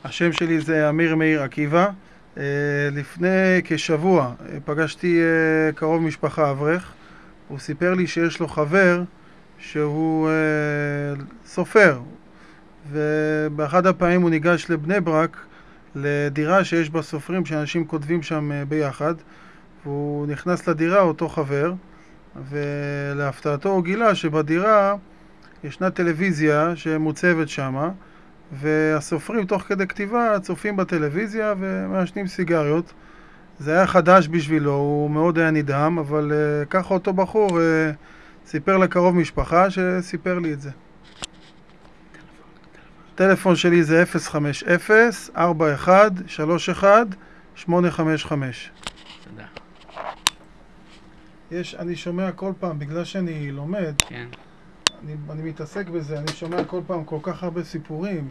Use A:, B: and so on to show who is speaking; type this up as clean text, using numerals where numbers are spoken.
A: השם שלי זה אמיר מאיר עקיבא. לפני כשבוע פגשתי קרוב משפחה אברך. הוא סיפר לי שיש לו חבר שהוא סופר, ובאחד הפעמים הוא ניגש לבני ברק לדירה שיש בה סופרים שאנשים כותבים שם ביחד, והוא נכנס לדירה, אותו חבר, ולהפתעתו הוא גילה שבדירה ישנה טלוויזיה שמוצבת שמה, והסופרים תוך כדי כתיבה צופים בטלוויזיה ומעשנים סיגריות. זה היה חדש בשבילו, הוא מאוד היה נדהם, אבל ככה אותו בחור סיפר לקרוב משפחה שסיפר לי את זה. הטלפון שלי זה 050-4131-855.
B: תודה.
A: אני שומע כל פעם, בגלל שאני לומד,
B: כן.
A: אני מתעסק בזה, אני שומע כל פעם כל כך הרבה סיפורים